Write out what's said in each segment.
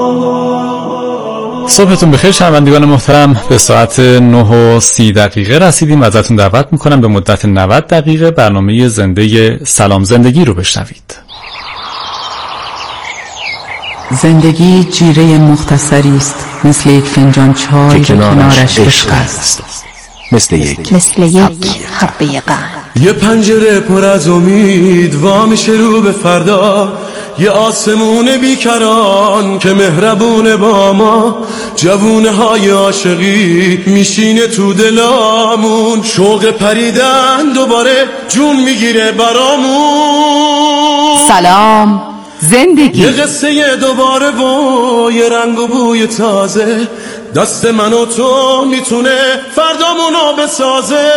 صبحتون بخیر شنوندگان محترم. به ساعت 9:30 رسیدیم. ازتون دعوت میکنم به مدت 90 دقیقه برنامه زنده سلام زندگی رو بشنوید. زندگی جیره مختصری است، مثل یک فنجان چای که کنارش عشق است، مثل یک حبه قهر. یه پنجره پر از امید وا میشه رو به فردا، یه آسمون بیکران که مهربونه با ما، جوونه های عاشقی میشینه تو دلامون، شوق پریدن دوباره جون میگیره برامون. سلام زندگی، یه قصه دوباره و یه رنگ و بوی تازه، دست من و تو میتونه فردامونو بسازه.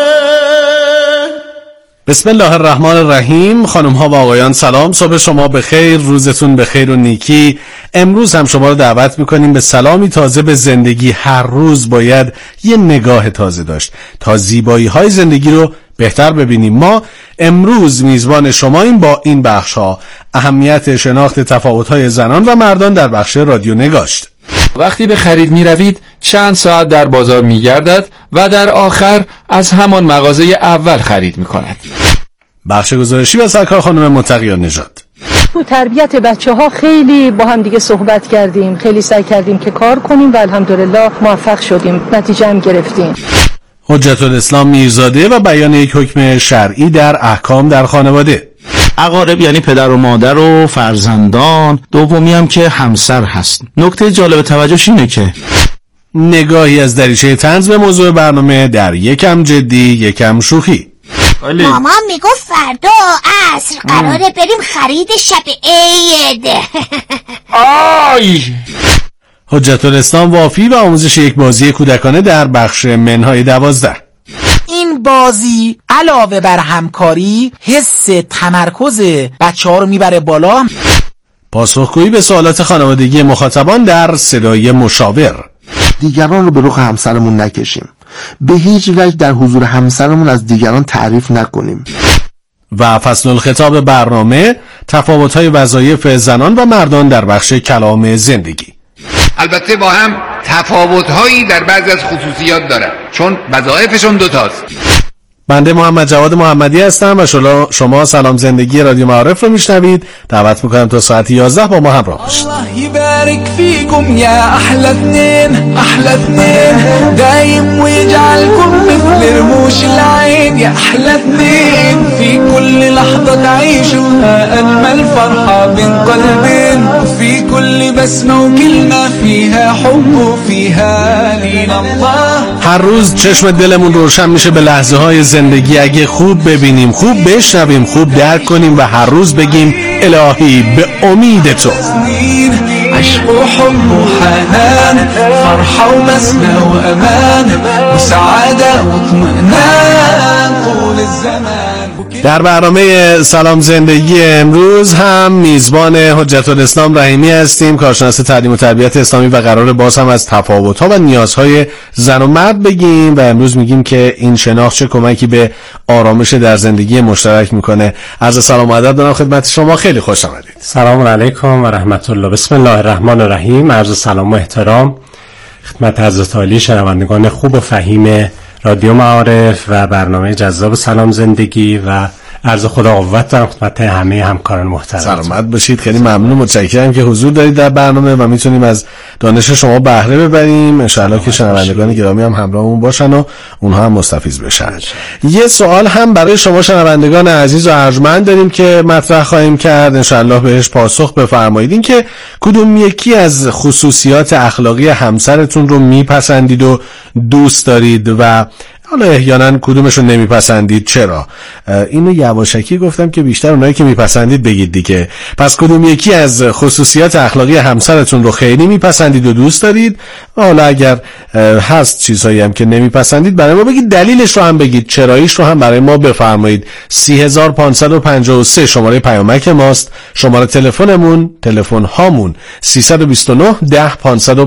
بسم الله الرحمن الرحیم. خانم ها و آقایان سلام، صبح شما بخیر، روزتون بخیر و نیکی. امروز هم شما رو دعوت میکنیم به سلامی تازه به زندگی. هر روز باید یه نگاه تازه داشت تا زیبایی های زندگی رو بهتر ببینیم. ما امروز میزبان شماییم با این بخش ها: اهمیت شناخت تفاوت های زنان و مردان در بخش رادیو نگاشت. وقتی به خرید می روید چند ساعت در بازار می گردد و در آخر از همان مغازه اول خرید می کند. بخش گزارشی و سرکار خانم متقیان نژاد. تو تربیت بچه‌ها خیلی با هم دیگه صحبت کردیم، خیلی سعی کردیم که کار کنیم و الحمدلله موفق شدیم، نتیجه هم گرفتیم. حجت الاسلام میرزاده و بیان یک حکم شرعی در احکام در خانواده. اقارب یعنی پدر و مادر و فرزندان، دومی هم که همسر هست. نکته جالب توجهش اینه که نگاهی از دریچه طنز به موضوع برنامه در یکم جدی یکم شوخی. مامان میگفت فردا عصر قراره بریم خرید شب عید. آی حجت الاسلام وافی و آموزش یک بازی کودکانه در بخش منهای 12. این بازی علاوه بر همکاری حس تمرکز بچه‌ها رو میبره بالا. پاسخگویی به سوالات خانوادگی مخاطبان در صدای مشاور. دیگران رو به رخ همسرمون نکشیم، به هیچ وجه در حضور همسرمون از دیگران تعریف نکنیم. و فصل الخطاب برنامه: تفاوت‌های وظایف زنان و مردان در بخش کلام زندگی. البته با هم تفاوت‌هایی در بعضی از خصوصیات دارن، چون وظایفشون دوتاست. بنده محمد جواد محمدی هستم و شما سلام زندگی رادیو معارف رو میشنوید. دعوت میکنم تا ساعت 11 با ما همراه باشید. الله يبارك فيكم يا احلى اثنين احلى اثنين دايم ويجعلكم مثل رموش العين يا احلى اثنين في كل لحظة تعيشوها اجمل فرحة بين قلبين في كل بسمة وكلمة فيها حب وفيها لين الله. هر روز چشم دلمون روشن میشه به لحظه های زندگی اگه خوب ببینیم، خوب بشنویم، خوب درک کنیم و هر روز بگیم الهی به امید تو. عشق و حب و حنان، فرحة و مسنة و امان و سعادة و اطمئنان طول الزمان. در برنامه سلام زندگی امروز هم میزبان حجت الاسلام رحیمی هستیم، کارشناس تعلیم و تربیت اسلامی، و قرار باز هم از تفاوت‌ها و نیازهای زن و مرد بگیم و امروز میگیم که این شناخت چه کمکی به آرامش در زندگی مشترک میکنه. عرض سلام و ادب دارم خدمت شما، خیلی خوش آمدید. سلام علیکم و رحمت الله. بسم الله الرحمن الرحیم. عرض سلام و احترام خدمت حضرت عالی شنوندگان خوب و فهیم رادیو معارف و برنامه جذاب سلام زندگی و عرض خدا قوت دارم خدمت همه همکاران محترم. سلامت باشید. خیلی ممنون و متشکرم که حضور دارید در برنامه و میتونیم از دانش شما بهره ببریم. ان شاء الله که شنوندگان گرامی هم همراهمون باشن و اونها هم مستفیض بشن. یه سوال هم برای شما شنوندگان عزیز و ارجمند داریم که مطرح خواهیم کرد، ان شاء الله بهش پاسخ بفرمایید. این که کدوم یکی از خصوصیات اخلاقی همسرتون رو میپسندید و دوست دارید و حالا احیانا کدومشون نمیپسندید، چرا؟ اینو یواشکی گفتم که بیشتر اونایی که میپسندید بگید دیگه. پس کدوم یکی از خصوصیات اخلاقی همسرتون رو خیلی میپسندید و دوست دارید؟ حالا اگر هست چیزهایی هم که نمیپسندید برای ما بگید، دلیلش رو هم بگید، چراییش رو هم برای ما بفرمایید. 3553 شماره پیامک ماست، شماره تلفنمون، تلفن هامون 329 10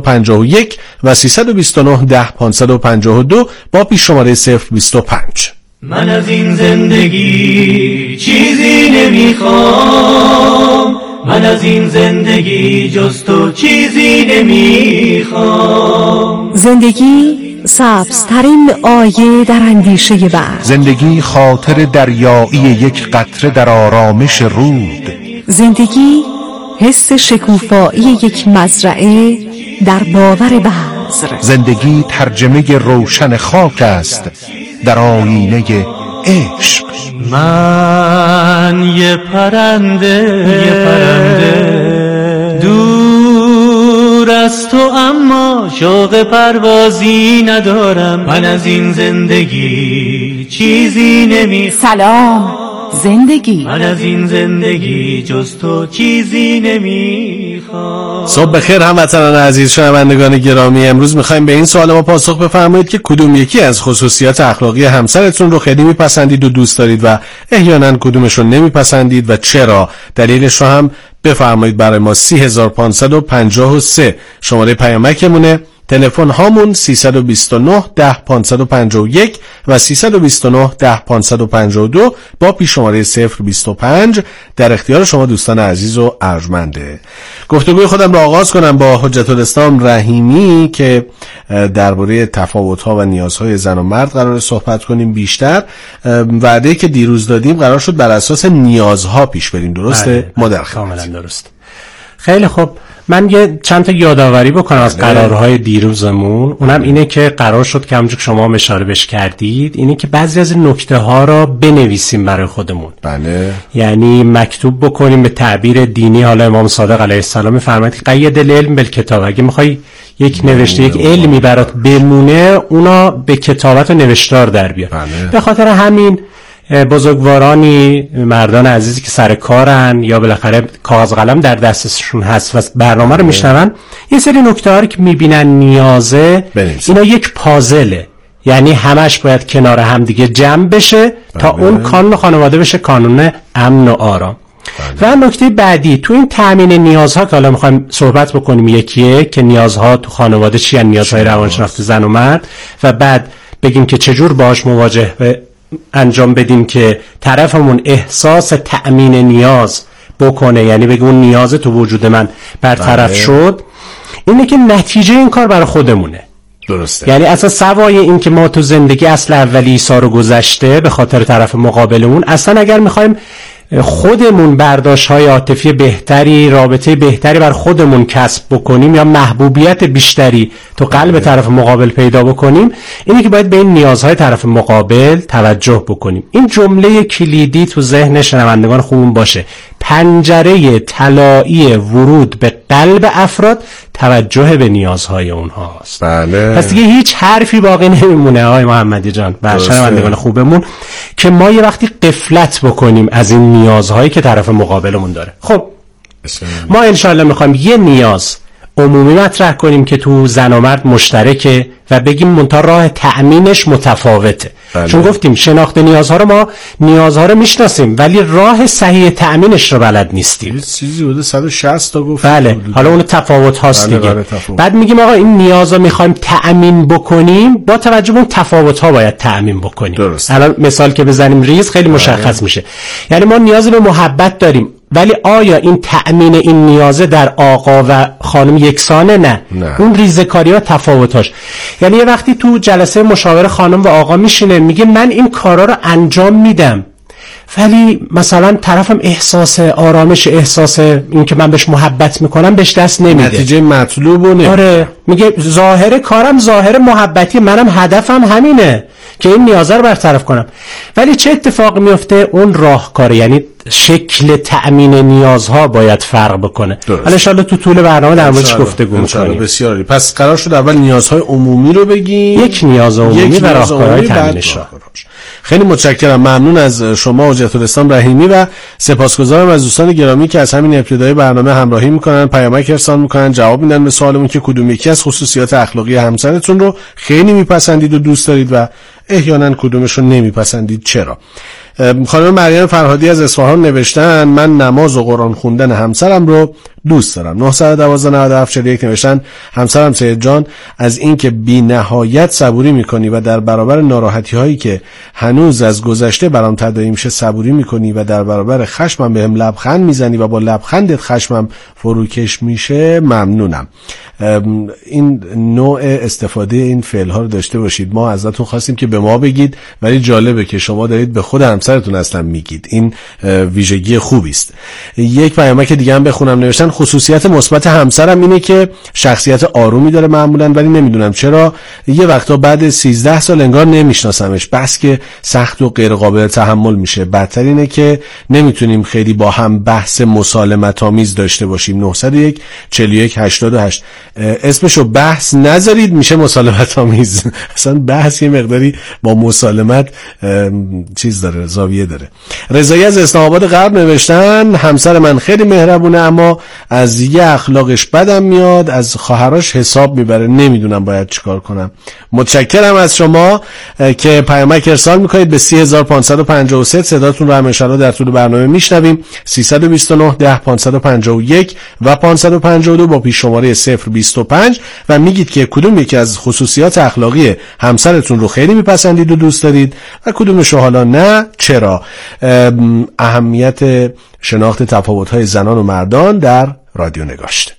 551 و 329 10 552 با پیش شماره 025. من از این زندگی چیزی نمیخوام، من از این زندگی جز تو چیزی نمیخوام. زندگی سبزترین آیه در اندیشه بحر، زندگی خاطر دریایی یک قطره در آرامش رود، زندگی حس شکوفایی یک مزرعه در باور بذر، زندگی ترجمه روشن خاک است در آینه عشق. من یه پرنده دور از تو، اما شوق پروازی ندارم. من از این زندگی چیزی نمیخوام. سلام زندگی. من از این زندگی جز تو چیزی نمیخوام. صبح بخیر هموطنان عزیز، شنوندگان گرامی. امروز میخوایم به این سوال ما پاسخ بفرمایید که کدوم یکی از خصوصیات اخلاقی همسرتون رو خیلی میپسندید و دوست دارید و احیانا کدومش رو نمیپسندید و چرا؟ دلیلش رو هم بفرمایید برای ما. 3553 شماره پیامکمونه. تلفن هامون 329 10 551 و 329 10 552 با پیش شماره 025 در اختیار شما دوستان عزیز و ارجمنده. گفتگوی خودم را آغاز کنم با حجت الاسلام رحیمی که درباره تفاوت‌ها و نیازهای زن و مرد قرار صحبت کنیم بیشتر. وعده که دیروز دادیم قرار شد بر اساس نیازها پیش بریم، درسته؟ بله، کاملا درست. خیلی خوب، من یه چند تا یادآوری بکنم از قرارهای دیروزمون. اونم اینه که قرار شد که همونجور که شما اشاره بهش کردید، اینه که بعضی از نکته ها را بنویسیم برای خودمون. بله. یعنی مکتوب بکنیم. به تعبیر دینی حالا امام صادق علیه السلام می‌فرماید که قید العلم بالکتاب. اگه می‌خوای یک نوشته، یک علمی برات بمونه، اونا به کتابت و نوشتار در بیار. بله. به خاطر همین بزرگوارانی، مردان عزیزی که سر کارن یا بالاخره کاغذ قلم در دستشون هست و برنامه رو میشنون، یه سری نکته‌ها رو که میبینن نیازه، اینا یک پازله، یعنی همش باید کنار هم دیگه جمع بشه تا اون کانون خانواده بشه کانون امن و آرام. و نکته بعدی تو این تامین نیازها که حالا میخوایم صحبت بکنیم یکیه که نیازها تو خانواده چی هستن، نیازهای روانشناختی زن و مرد، و بعد بگیم که چجور باهاش مواجه انجام بدیم که طرفمون احساس تأمین نیاز بکنه، یعنی بگه اون نیاز تو وجود من برطرف شد. اینه که نتیجه این کار برای خودمونه. درسته. یعنی اصلا سوای این که ما تو زندگی اصل اولی ایسا رو گذشته به خاطر طرف مقابلمون، اصلا اگر میخوایم خودمون برداشت‌های عاطفی بهتری، رابطه بهتری بر خودمون کسب بکنیم یا محبوبیت بیشتری تو قلب طرف مقابل پیدا بکنیم، اینه که باید به این نیازهای طرف مقابل توجه بکنیم. این جمله کلیدی تو ذهن شنوندگان خوبون باشه: پنجره طلایی ورود به قلب افراد توجه به نیازهای اونهاست. بله. پس دیگه هیچ حرفی باقی نمیمونه آقای محمدی جان و شنوندگان خوبمون که ما یه وقتی غفلت بکنیم از این نیازهایی که طرف مقابلمون داره. خب ما انشاءالله میخوایم یه نیاز عمومی مطرح کنیم که تو زن و مرد مشترکه و بگیم منتها راه تأمینش متفاوته. بله. چون گفتیم شناخت نیازها رو ما نیازها رو میشناسیم ولی راه صحیح تأمینش رو بلد نیستیم. چیزی بوده 160 تا گفت. بله، حالا اون تفاوت هاست دیگه. تفاوت. بعد میگیم آقا این نیازا میخوایم تأمین بکنیم، با توجه به اون تفاوت ها باید تأمین بکنیم. درست. الان مثال که بزنیم ریز خیلی مشخص میشه. یعنی ما نیاز به محبت داریم، ولی آیا این تأمین این نیازه در آقا و خانم یکسانه؟ نه. اون ریزکاری ها تفاوتاش. یعنی یه وقتی تو جلسه مشاوره خانم و آقا میشینه میگه من این کارا رو انجام میدم، ولی مثلا طرفم احساس آرامش، احساس این که من بهش محبت میکنم بهش دست نمیده، نتیجه مطلوبو نمیده. آره، میگه ظاهر کارم ظاهر محبتی، منم هدفم همینه که این نیازه رو برطرف کنم، ولی چه اتفاقی میفته؟ اون راهکار، یعنی شکل تأمین نیازها باید فرق بکنه. حالا ان شاءالله تو طول برنامه در موردش گفتگو می‌کنیم. بسیاری. پس قرار شد اول نیازهای عمومی رو بگیم، یک نیاز عمومی و راهکارهای تأمینش. خیلی متشکرم، ممنون از شما حجت الاسلام رحیمی و سپاسگزارم از دوستان گرامی که از همین ابتدای برنامه همراهی میکنن، پیامک ارسال میکنن، جواب میدن به سوالمون که کدوم یکی از خصوصیات اخلاقی همسرتون رو خیلی میپسندید و دوست دارید و احیانا کدومش رو نمیپسندید، چرا. خانم مریم فرهادی از اصفهان نوشتن من نماز و قرآن خوندن همسرم رو دوست دارم. 912 نوشتن همسرم سید جان از اینکه بی نهایت صبوری میکنی و در برابر ناراحتی هایی که هنوز از گذشته برام تداعی میشه صبوری میکنی و در برابر خشمم بهم لبخند میزنی و با لبخندت خشمم فروکش میشه ممنونم. این نوع استفاده این فعل ها رو داشته باشید. ما ازتون خواستیم که به ما بگید، ولی جالبه که شما دارید به خود همسرتون اصلا میگید. این ویژگی خوبی است. یک پیامک دیگه هم بخونم. نوشتن خصوصیت مثبت همسرم اینه که شخصیت آرومی داره معمولا، ولی نمیدونم چرا یه وقتا بعد 13 سال انگار نمیشناسمش، بس که سخت و غیر قابل تحمل میشه. بدتر اینه که نمیتونیم خیلی با هم بحث مسالمت آمیز داشته باشیم. 901 41 88 اسمشو بحث نذارید، میشه مسالمت آمیز. اصلا بحث یه مقداری با مسالمت چیز داره، زاویه داره. رضایی از اسلام آباد غرب نوشتن همسر من خیلی مهربونه اما از یه اخلاقش بدم میاد، از خواهرش حساب میبره، نمیدونم باید چیکار کنم. متشکرم از شما که پیامک ارسال میکنید به 3553. صداتون رو هم انشالله در طول برنامه میشنویم. 329 10 551 و 552 با پیش شماره 025 و میگید که کدوم یکی از خصوصیات اخلاقی همسرتون رو خیلی میپسندید و دوست دارید و کدومش رو حالا نه، چرا. اهمیت شناخت تفاوت‌های زنان و مردان در رادیو نگاشته.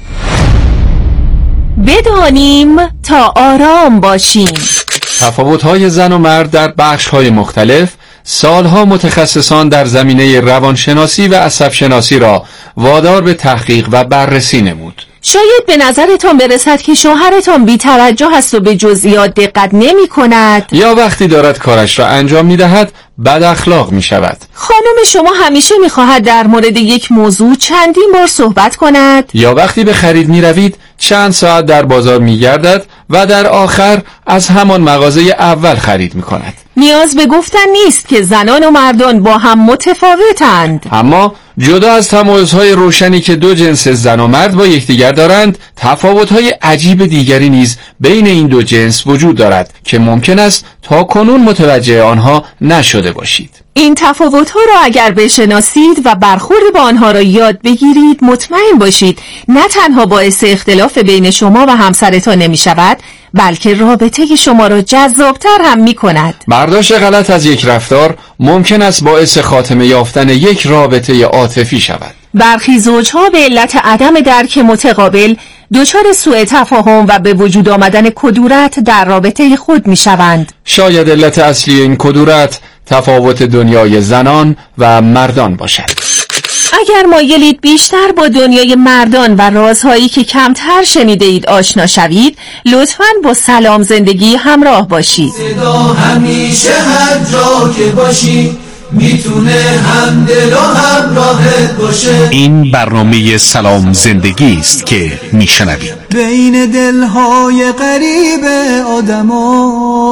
بدانیم تا آرام باشیم. تفاوت‌های زن و مرد در بخش‌های مختلف سالها متخصصان در زمینه روانشناسی و عصبشناسی را وادار به تحقیق و بررسی نمود. شاید به نظرتان برسد که شوهرتان بی توجه است و به جزئیات دقت نمی کند، یا وقتی دارد کارش را انجام می دهد بد اخلاق می شود. خانم شما همیشه می خواهد در مورد یک موضوع چندین بار صحبت کند، یا وقتی به خرید می روید چند ساعت در بازار می گردد و در آخر از همان مغازه اول خرید می کند. نیاز به گفتن نیست که زنان و مردان با هم متفاوتند، اما جدا از تمایزهای روشنی که دو جنس زن و مرد با یکدیگر دارند، تفاوت‌های عجیب دیگری نیز بین این دو جنس وجود دارد که ممکن است تا کنون متوجه آنها نشده باشید. این تفاوت‌ها را اگر بشناسید و برخورد با آنها را یاد بگیرید، مطمئن باشید نه تنها باعث اختلاف بین شما و همسرتان نمی‌شود، بلکه رابطه شما را جذابتر هم می کند. برداشت غلط از یک رفتار ممکن است باعث خاتمه یافتن یک رابطه عاطفی شود. برخی زوجها به علت عدم درک متقابل دچار سوء تفاهم و به وجود آمدن کدورت در رابطه خود می شوند. شاید علت اصلی این کدورت تفاوت دنیای زنان و مردان باشد. اگر مایلید بیشتر با دنیای مردان و رازهایی که کمتر شنیده اید آشنا شوید، لطفاً با سلام زندگی همراه باشید. صدا همیشه هر جا که باشی میتونه هم دل و هم راحت باشه. این برنامه سلام زندگی است که میشنوید. بین دلهای غریب آدما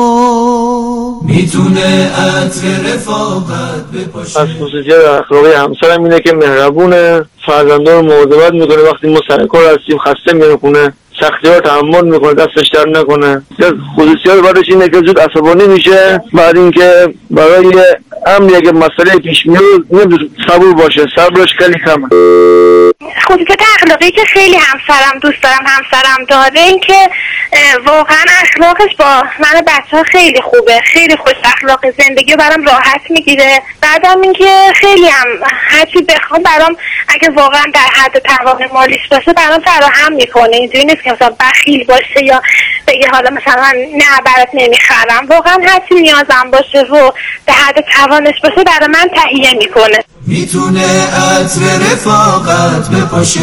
میتونه عطر رفاقت بپاشه. از خصوصیات اخلاقی همسرم اینه که مهربونه، فرزندان رو مواظبت میکنه، وقتی ما سر کار هستیم خسته میره خونه سختی ها تحمل میکنه، دستش در نکنه. خصوصیات بعدش اینه که زود عصبانی میشه، بعد اینکه برای امری اگه مسئله پیش میاد صبور باشه، صبرش خیلی کمه. خصوصیت اخلاقی که خیلی همسرم دوست دارم همسرم داره این که واقعا اخلاقش با من بچه ها خیلی خوبه، خیلی خوش اخلاق، زندگی برام راحت میگیره. بعدم اینکه خیلی هم هرچی بخوام برام اگه واقعا در حد توان مالیش باشه برام فراهم میکنه. اینجوری نیست که مثلا بخیل باشه یا بگه حالا مثلا نه برات نمیخرم. واقعا هرچی نیازم باشه و به حد توانش باشه برای من تهیه میکنه. میتونه عطر رفاقت بپاشه.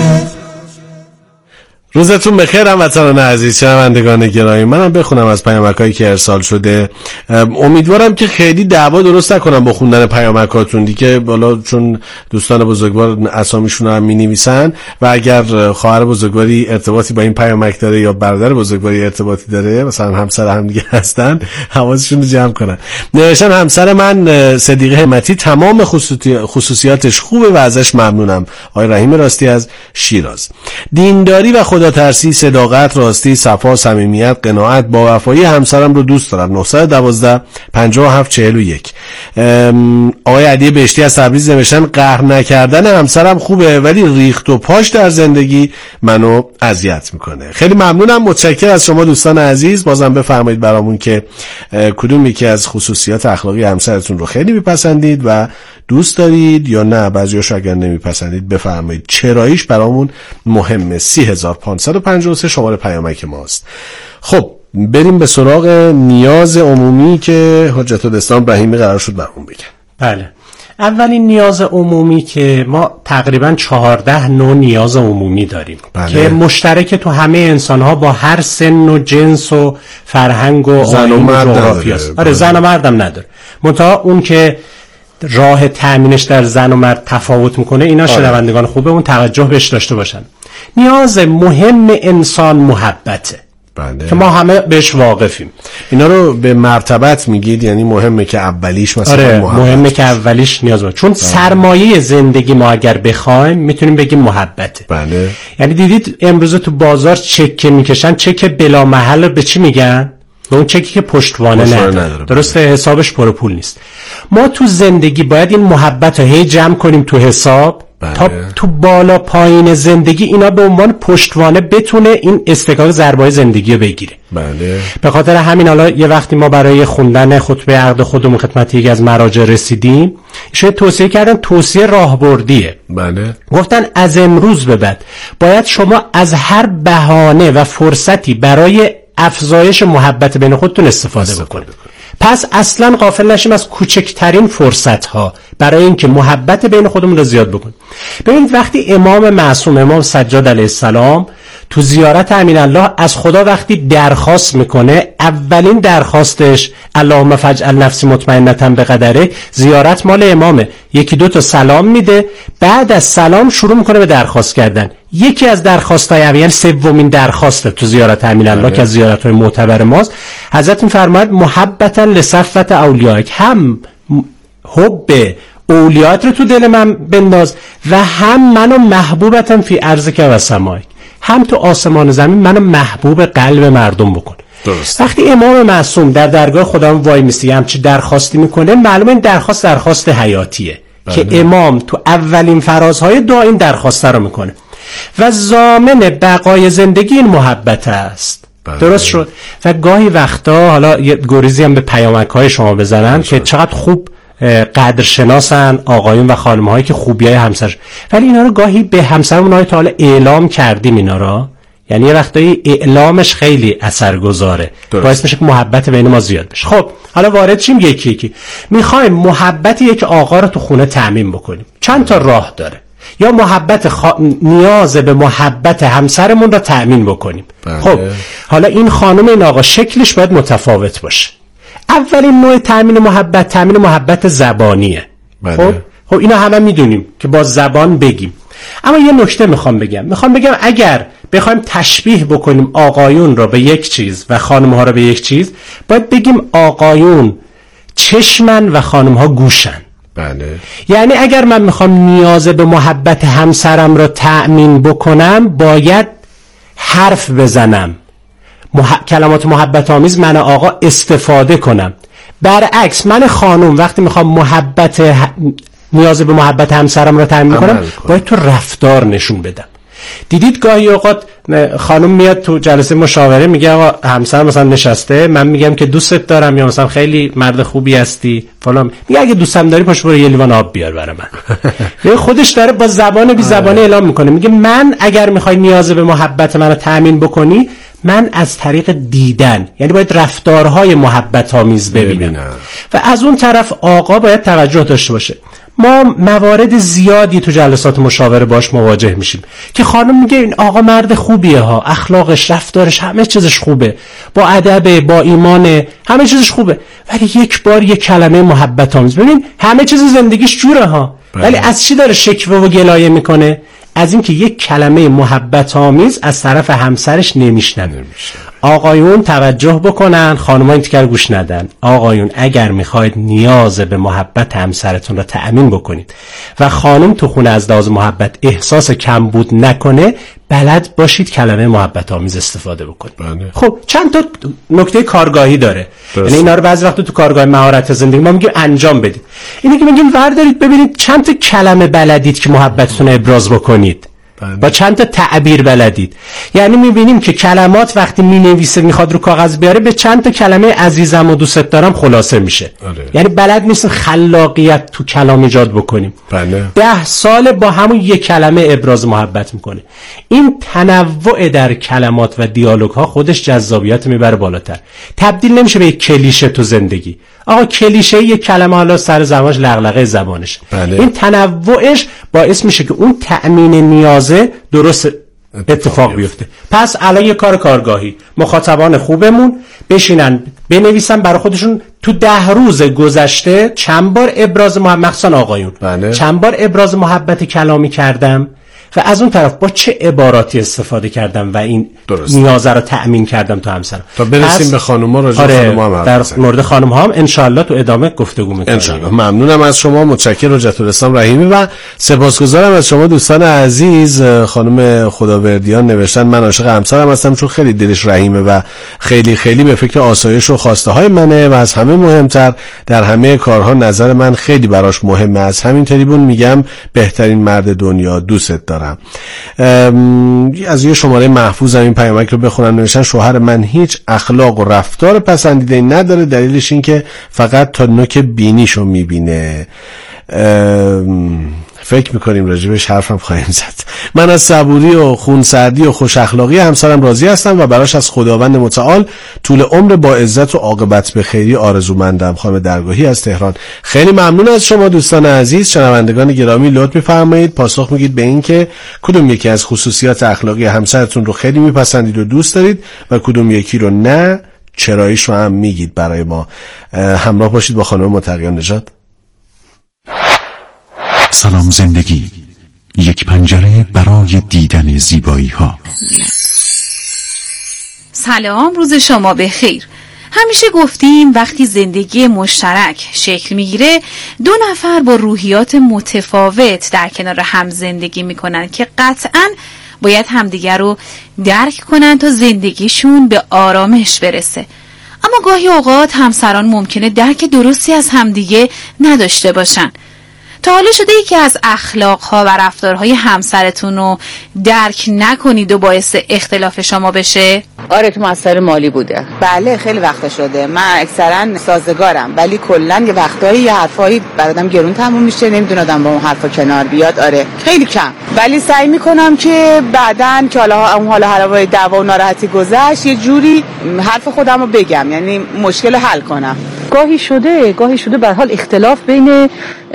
روزتون بخیر هموطنان عزیز، شنوندگان گرامی. منم بخونم از پیامکایی که ارسال شده. امیدوارم که خیلی دعوا درست نکنم با خوندن پیامکاتون دیگه، بالا چون دوستان بزرگوار اسامیشون رو هم می‌نویسن و اگر خواهر بزرگواری ارتباطی با این پیامک داره یا برادر بزرگواری ارتباطی داره، مثلا همسر هم دیگه هستن، حواسشون رو جمع کنن. نوشتن همسر من صدیقه همتی تمام خصوصیاتش خوبه و ازش ممنونم. آقای رحیم راستی از شیراز. دینداری و خدا خدا ترسی، صداقت، راستی، صفا، صمیمیت، قناعت، با وفایی همسرم رو دوست دارم. 912 57 41. آقای علی بهشتی از تبریز نوشتن قهر نکردن همسرم خوبه ولی ریخت و پاش در زندگی منو اذیت میکنه. خیلی ممنونم، متشکرم از شما دوستان عزیز. بازم بفرمایید برامون که کدوم یکی از خصوصیات اخلاقی همسرتون رو خیلی میپسندید و دوست دارید یا نه، بعضیاشو اگر نمیپسندید بفرمایید چراییش برامون مهمه. 30553 شماره پیامک ماست. خب بریم به سراغ نیاز عمومی که حجت الاسلام بهیمی قرار شد برامون بگن. بله، اولین نیاز عمومی که ما تقریبا 14 نوع نیاز عمومی داریم که مشترک تو همه انسان‌ها با هر سن و جنس و فرهنگ و آیین و جغرافی است. آره، زن و مردم نداره. منتها اون که راه تأمینش در زن و مرد تفاوت میکنه، اینا شنوندگان خوبه اون توجه بهش داشته باشن. نیاز مهم انسان محبته. بله. که ما همه بهش واقفیم. اینا رو به مرتبت میگید، یعنی مهمه که اولیش مثلا محبت. مهمه که اولیش نیاز باشه، چون سرمایه زندگی ما اگر بخوایم میتونیم بگیم محبته. بله. یعنی دیدید امروز تو بازار چک میکشن، چک بلا محل به چی میگن؟ به اون چکی که پشتوانه نداره. درسته، حسابش پر پول نیست. ما تو زندگی باید این محبت رو هی جمع کنیم تو حساب. بله. تا تو بالا پایین زندگی اینا به عنوان پشتوانه بتونه این استحقاق ضربای زندگی رو بگیره. بله. به خاطر همین حالا یه وقتی ما برای خوندن خطبه عقد خودمون خدمت یکی از مراجع رسیدیم، ایشون توصیه کردن، توصیه راهبردیه. بله. گفتن از امروز به بعد باید شما از هر بهانه و فرصتی برای افزایش محبت بین خودتون استفاده بکنید. پس اصلا غافل نشیم از کوچکترین فرصت ها برای اینکه محبت بین خودمون رو زیاد بکنیم. ببینید وقتی امام معصوم، امام سجاد علیه السلام تو زیارت امین الله از خدا وقتی درخواست میکنه، اولین درخواستش اللهم فاجعل نفسی مطمئنة بقدره، زیارت مال امامه، یکی دو تا سلام میده، بعد از سلام شروع میکنه به درخواست کردن. یکی از درخواست‌های اول، سومین درخواست تو زیارت امین الله که از زیارت‌های معتبر ماست، حضرت می‌فرماید محبتا لصفوة اولیائک، هم حب اولیات رو تو دل من بنداز و هم منو محبوبتا فی ارضک و سمائک، هم تو آسمان و زمین منو محبوب قلب مردم بکن. درست. وقتی امام معصوم در درگاه خداوند وای میسته همچی درخواستی میکنه، معلومه این درخواست حیاتیه. بله. که امام تو اولین فرازهای دعا این درخواست رو میکنه و ضامن بقای زندگی این محبت است. بله. درست شد. و گاهی وقتا حالا یه گریزی هم به پیامک‌های شما بزنن که چقدر خوب قدرشناسن آقایون و خانم‌هایی که خوبیای همسر، ولی اینا رو گاهی به همسرمون تا حالا اعلام کردیم اینا رو، یعنی یه وقتایی اعلامش خیلی اثرگذاره، باعث میشه که محبت بین ما زیاد بشه. خب حالا وارد شیم یکی یکی. میخوایم محبت یک آقا رو تو خونه تامین بکنیم، چند تا راه داره. یا محبت نیاز به محبت همسرمون رو تامین بکنیم. خب حالا این خانم این آقا شکلش باید متفاوت باشه. اولین نوع تامین محبت زبانیه. خب اینا همه میدونیم که با زبان بگیم. اما یه نکته میخوام بگم اگر بخوایم تشبیه بکنیم آقایون رو به یک چیز و خانم‌ها رو به یک چیز، باید بگیم آقایون چشمن و خانم‌ها گوشن. بله. یعنی اگر من میخوام نیاز به محبت همسرم رو تأمین بکنم، باید حرف بزنم، کلمات محبت آمیز من آقا استفاده کنم. برعکس من خانم وقتی میخوام نیاز به محبت همسرم رو تأمین کنم، باید تو رفتار نشون بدم. دیدید گاهی اوقات خانم میاد تو جلسه مشاوره میگه آقا همسرم مثلا نشسته، من میگم که دوستت دارم یا مثلا خیلی مرد خوبی هستی فلان، میگه اگه دوستم داری پاشو برو یه لیوان آب بیار برای من. خودش داره با زبان بی زبانه اعلام میکنه، میگه من اگر میخوای نیاز به محبت منو تأمین بکنی، من از طریق دیدن، یعنی باید رفتارهای محبت آمیز ببینم. و از اون طرف آقا باید توجه داشته باشه. ما موارد زیادی تو جلسات مشاوره باش مواجه میشیم که خانم میگه این آقا مرد خوبیه ها، اخلاقش، رفتارش، همه چیزش خوبه، با ادب، با ایمان، همه چیزش خوبه، ولی یک بار یک کلمه محبت آمیز، ببین همه چیز زندگیش جوره ها، ولی از چی داره شکوه و گلایه میکنه؟ از اینکه یک کلمه محبت آمیز از طرف همسرش نمیشنوه. آقایون توجه بکنن، خانم‌ها این تیکر گوش ندن. آقایون اگر میخواید نیاز به محبت همسرتون رو تأمین بکنید و خانم تو خونه از لحاظ محبت احساس کمبود نکنه، بلد باشید کلمه محبت آمیز استفاده بکنید. خب چند تا نکته کارگاهی داره، یعنی اینا رو بعضی وقتا تو کارگاه مهارت زندگی ما میگیم انجام بدید. اینه که میگیم وردارید ببینید چند تا کلمه بلدید که محبتتون رو ابراز بکنید، با چند تا تعبیر بلدید. یعنی میبینیم که کلمات وقتی مینویسه میخواد رو کاغذ بیاره به چند تا کلمه عزیزم و دوست دارم خلاصه میشه. یعنی بلد نیستیم خلاقیت تو کلام ایجاد بکنیم. 10 سال با همون یک کلمه ابراز محبت میکنه. این تنوع در کلمات و دیالوگ ها خودش جذابیت میبره بالاتر. تبدیل نمیشه به یک کلیشه تو زندگی. آقا کلیشه یک کلمه حالا سر زبانش لغلقه زبانش. این تنوعش باعث میشه که اون تأمین نیازه درست اتفاق بیفته. پس الان یه کار کارگاهی، مخاطبان خوبمون بشینن بنویسن برای خودشون تو 10 روز گذشته چند بار ابراز محبت، مخصوصا آقایون، چند بار ابراز محبت کلامی کردم و از اون طرف با چه عباراتی استفاده کردم و این نیازه رو تأمین کردم تو همسرم. تا برسیم به خانوما راجع به خانوما هم در مورد خانم ها هم انشالله تو ادامه گفتگو میکنیم. انشالله. ممنونم از شما، متشکرم حجت الاسلام رحیمی و سپاسگزارم از شما دوستان عزیز. خانم خداوردیان نوشتن من عاشق همسرم هستم چون خیلی دلش رحیمه و خیلی خیلی به فکر آسایش و خواسته های منه و از همه مهمتر در همه کارها نظر من خیلی براش مهمه. از همین تریبون میگم بهترین مرد دنیا، دوستت دارم. از یه شماره محفوظم این پیامک رو بخونم. نوشتن شوهر من هیچ اخلاق و رفتار پسندیده نداره، دلیلش این که فقط تا نوک بینیشو میبینه. فکر میکنیم راجبش حرفم خواهیم زد. من از صبوری و خونسردی و خوش اخلاقی همسرم راضی هستم و براش از خداوند متعال طول عمر با عزت و عاقبت به خیری آرزومندم. خانم درگاهی از تهران. خیلی ممنون از شما دوستان عزیز. شنوندگان گرامی لطف می‌فرمایید پاسخ میگید به این که کدوم یکی از خصوصیات اخلاقی همسرتون رو خیلی میپسندید و دوست دارید و کدوم یکی رو نه، چراییش رو هم میگید برای ما. همراه باشید با خانم متقیان نژاد. سلام زندگی، یک پنجره برای دیدن زیبایی ها. سلام، روز شما بخیر. همیشه گفتیم وقتی زندگی مشترک شکل میگیره 2 نفر با روحیات متفاوت در کنار هم زندگی میکنن که قطعاً باید همدیگر رو درک کنن تا زندگیشون به آرامش برسه. اما گاهی اوقات همسران ممکنه درک درستی از همدیگه نداشته باشن. تا حالا شده ای که از اخلاقها و رفتارهای همسرتون رو درک نکنید و باعث اختلاف شما بشه؟ آره، تو مسئله مالی بوده. بله خیلی وقتا شده. من اکثرا سازگارم، ولی کلا یه وقتایی یه حرفایی برادم گرون تموم میشه، نمیدونه آدم با اون حرفا کنار بیاد. آره خیلی کم، ولی سعی میکنم که بعدن که حالا هوای دعوا و ناراحتی گذشت یه جوری حرف خودم رو بگم، یعنی مشکل حل کنم. گاهی شده به هر حال اختلاف بین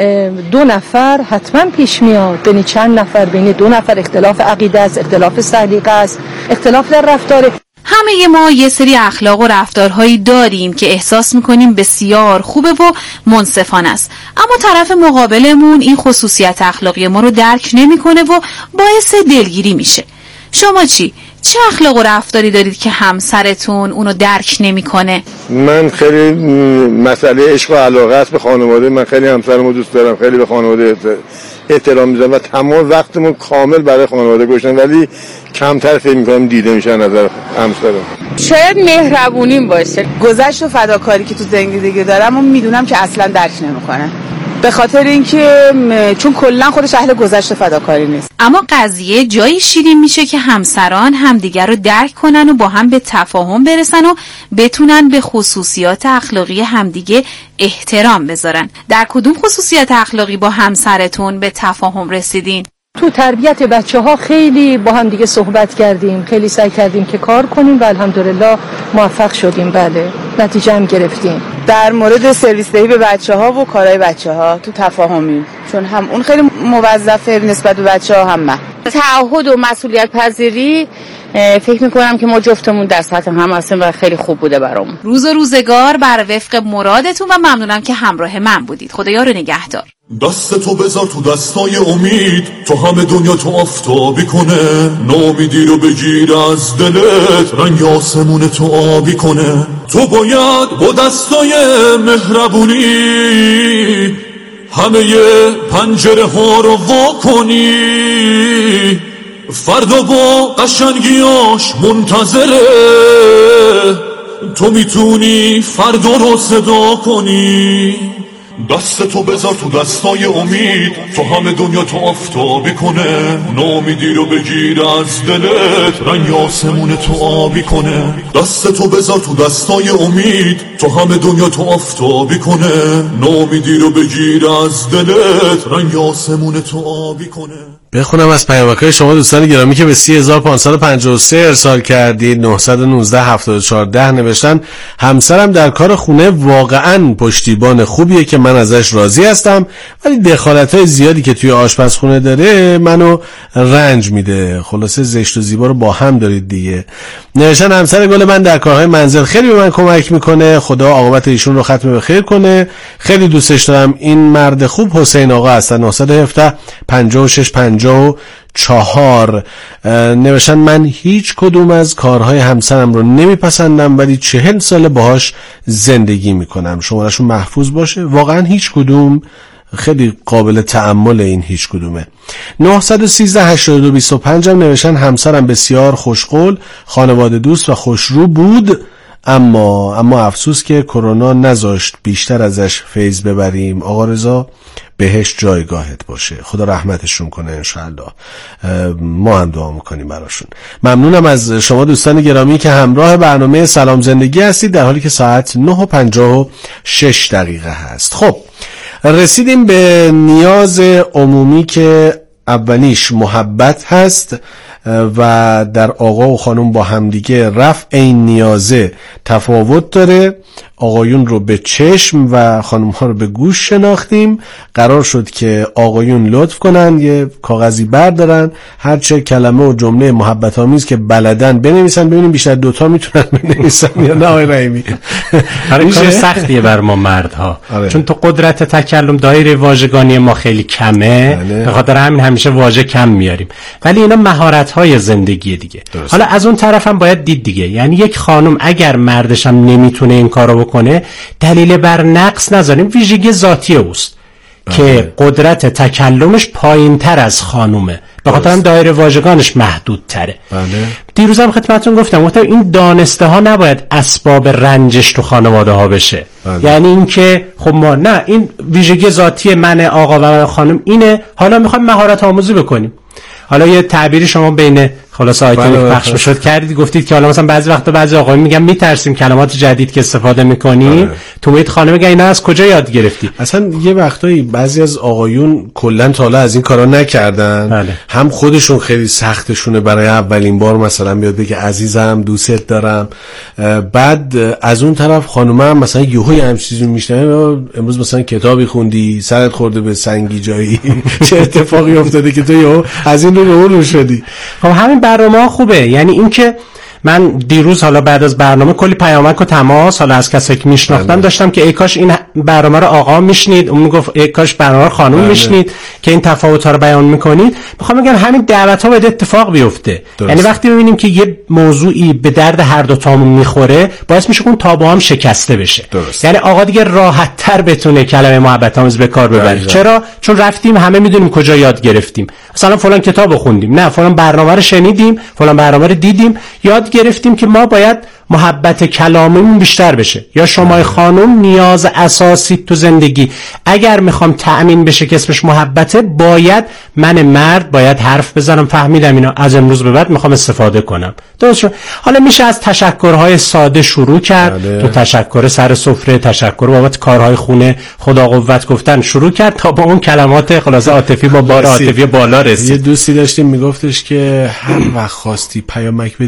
2 نفر حتما پیش میاد، بین چند نفر، بین 2 نفر اختلاف عقیده است، اختلاف سلیقه است، اختلاف در رفتار. همه ما یه سری اخلاق و رفتارهایی داریم که احساس میکنیم بسیار خوبه و منصفانه است، اما طرف مقابلمون این خصوصیت اخلاقی ما رو درک نمیکنه و باعث دلگیری میشه. شما چه اخلاق و رفتاری دارید که همسرتون اونو درک نمیکنه؟ من خیلی مسئله عشق و علاقه است به خانواده. من خیلی همسرمو دوست دارم، خیلی به خانواده احترام میذارم و تمام وقتمون کامل برای خانواده گذاشتم، ولی کمتر فکر میکنم دیده میشه نظر همسرم. شاید مهربونیم باشه. گذشت و فداکاری که تو زندگی دارم و میدونم که اصلا درک نمیکنه، به خاطر اینکه چون کلا خودش اهل گذشت فداکاری نیست. اما قضیه جایی شیرین میشه که همسران همدیگر رو درک کنن و با هم به تفاهم برسن و بتونن به خصوصیات اخلاقی همدیگه احترام بذارن. در کدوم خصوصیات اخلاقی با همسرتون به تفاهم رسیدین؟ تو تربیت بچه‌ها خیلی با هم دیگه صحبت کردیم، خیلی سعی کردیم که کار کنیم و الحمدلله موفق شدیم. بله، نتیجه هم گرفتیم. در مورد سرویس دهی به بچه‌ها و کارهای بچه‌ها تو تفاهمیم، چون هم اون خیلی موظفه نسبت به بچه‌ها، هم من. تعهد و مسئولیت پذیری فکر میکنم که ما جفتمون در سطح هم هستیم و خیلی خوب بوده برام. روز و روزگار بر وفق مرادتون و ممنونم که همراه من بودید. خدایا رو نگهدار. دست تو بذار تو دستای امید، تو همه دنیا تو آفتابی کنه، نامیدی رو بگیر از دلت، رنگ آسمون تو آبی کنه. تو باید با دستای مهربونی همه پنجره ها رو وا کنی، فردا با قشنگیاش منتظره، تو میتونی فردا رو صدا کنی. دست تو بذار تو دستای امید، تو همه دنیا تو آفتابی کنه، نامیدی رو بگیر از دلت، رنگ آسمون تو آبی کنه. دست تو بذار تو دستای امید، تو همه دنیا تو آفتابی کنه، نامیدی رو بگیر از دلت، رنگ آسمون تو آبی کنه. بخونم از پیامک‌های شما دوستان گرامی که به 30553 ارسال کردید. 919 7410 نوشتن همسرم در کار خونه واقعاً پشتیبان خوبیه که من ازش راضی هستم، ولی دخالت‌های زیادی که توی آشپزخونه داره منو رنج میده. خلاصه زشت و زیبا رو با هم دارید دیگه. نوشتن همسر گل من در کارهای منزل خیلی به من کمک میکنه، خدا عاقبت ایشون رو ختم به خیر کنه، خیلی دوستش دارم. این مرد خوب حسین آقا هستن. 917 56 54 نوشتن من هیچ کدوم از کارهای همسرم رو نمیپسندم، ولی 40 سال باهاش زندگی میکنم. شمارشون محفوظ باشه. واقعا هیچ کدوم خیلی قابل تأمل این هیچ کدومه. 913 82 25 هم نوشتن همسرم بسیار خوشقول، خانواده دوست و خوشرو بود، اما افسوس که کرونا نذاشت بیشتر ازش فیض ببریم. آقا رضا بهش جایگاهت باشه، خدا رحمتشون کنه انشاءالله. ما هم دعا میکنیم براشون. ممنونم از شما دوستان گرامی که همراه برنامه سلام زندگی هستید، در حالی که ساعت 9:56 هست. خب رسیدیم به نیاز عمومی که اولیش محبت هست و در آقا و خانم با همدیگه رفع این نیازه تفاوت داره. آقایون رو به چشم و خانم ها رو به گوش شناختیم. قرار شد که آقایون لطف کنن یه کاغذی بردارن، هرچه کلمه و جمله محبت آمیز که بلدن بنویسن، ببینیم بیشتر دوتا میتونن بنویسن یا نه. آقای رحیمی آره کار سختیه بر ما مردها. چون تو قدرت تکلم دایره واژگانی ما خیلی کمه، به خاطر همین همیشه واژه کم میاریم، ولی اینا مهارت های زندگی دیگه. درست. حالا از اون طرف هم باید دید دیگه، یعنی یک خانم اگر مردش هم نمیتونه این کارو بکنه دلیل بر نقص نذاریم، ویژگی ذاتی اوست که قدرت تکلمش پایین تر از خانومه، به خاطر هم دایره واژگانش محدود تره. دیروزم خدمتتون گفتم این دانسته ها نباید اسباب رنجش تو خانواده ها بشه. یعنی این که خب ما نه، این ویژگی ذاتی من آقا و من خانم اینه، حالا میخوایم مهارت آموزی بکنیم. حالا یه تعبیری شما بین خلاص آیتم پخش شد کردید، گفتید که حالا مثلا بعضی وقتا بعضی آقایون میگن میترسیم کلمات جدید که استفاده میکنی. تو میت خانم میگن اینا از کجا یاد گرفتی؟ اصلا یه وقتایی بعضی از آقایون کلا تا حالا از این کارا نکردن. هم خودشون خیلی سختشونه برای اولین بار مثلا بیاد بگه عزیزم دوست دارم، بعد از اون طرف خانومه هم مثلا یهوی هم چیزی میشنوه، امروز مثلا کتابی خوندی سرت خورده به سنگی جایی چه اتفاقی افتاده که تو یهو از این رو اون رو شدی. خب همین برنامه خوبه. یعنی این که من دیروز حالا بعد از برنامه کلی پیامک و تماس حالا از کسایی که میشناختم داشتم که ای کاش این برنامه رو آقا میشنید، اون میگفت ای کاش برنامه رو خانم میشنید که این تفاوت‌ها رو بیان میکنید. میخوام بگم همین دعوت‌ها باید اتفاق بیفته. یعنی وقتی ببینیم که یه موضوعی به درد هر دو تامون میخوره، باعث میشه اون تابو هم شکسته بشه. یعنی آقا دیگه راحت‌تر بتونه کلمه محبت آمیز به کار ببره. چرا؟ چون رفتیم همه میدونیم کجا یاد گرفتیم. مثلا فلان کتابو خوندیم، نه فلان برنامه رو شنیدیم، فلان برنامه رو دیدیم، یاد گرفتیم که ما باید محبت کلامیمون بیشتر بشه. یا شما خانم نیاز اساسی تو زندگی اگر میخوام تأمین بشه که اسمش محبته، باید من مرد باید حرف بزنم فهمیدم اینو از امروز به بعد میخوام استفاده کنم. درست شد. حالا میشه از تشکرهای ساده شروع کرد. تو تشکر سر سفره، تشکر بابت کارهای خونه، خدا قوت گفتن شروع کرد تا با اون کلمات خلاص عاطفی با بار عاطفی بالا رسید. یه دوستی داشتیم میگفتش که هر وقت خواستی پیامک بدی به خانم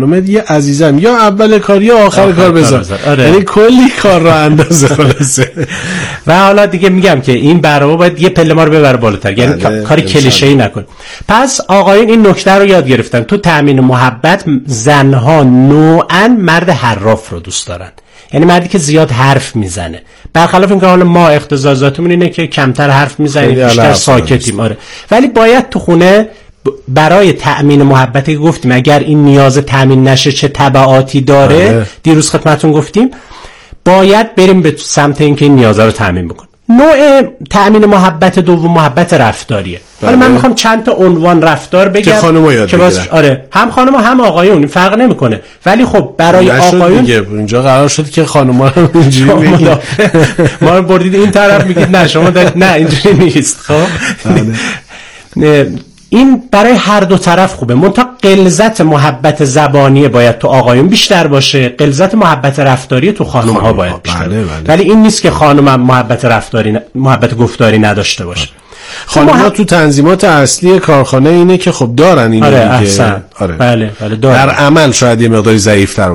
برنامه یه عزیزم یا اول کار یا آخر کار بذار. یعنی کلی کار را اندازه خلاصه. و حالا دیگه میگم که این برنامه باید یه پله ما رو ببره بالاتر، یعنی کار کلیشه‌ای نکن. پس آقایون این نکته رو یاد گرفتن، تو تامین محبت زنها نوعاً مرد حراف رو دوست دارن، یعنی مردی که زیاد حرف میزنه، برخلاف اینکه حالا ما اختصاصاتمون اینه که کمتر حرف میزنیم، بیشتر ساکتیم. آره، ولی باید تو خونه برای تأمین محبتی که گفتیم اگر این نیاز تأمین نشه چه تبعاتی داره، دیروز خدمتتون گفتیم باید بریم به سمت اینکه این نیازا رو تأمین بکنیم. نوع تأمین محبت دوم محبت رفتاریه. حالا من میخوام چند تا عنوان رفتار بگم که خانم‌ها یاد بگیرن. آره، هم خانم‌ها هم آقایون فرق نمیکنه، ولی خب برای آقایون دیگه اینجا قرار شد که خانم‌ها رو اینجوری بگید، ما رو بردید این طرف میگید نه شما نه اینجوری نیست. خب این برای هر دو طرف خوبه، منتها غلظت محبت زبانی باید تو آقایون بیشتر باشه، غلظت محبت رفتاری تو خانم‌ها باید بیشتر. ولی این نیست که خانم محبت گفتاری نداشته باشه. خانم‌ها تو تنظیمات اصلی کارخانه اینه که خب دارن اینو. آره احسن. آره. بله دارن. در عمل شاید یه مقداری ضعیف‌تر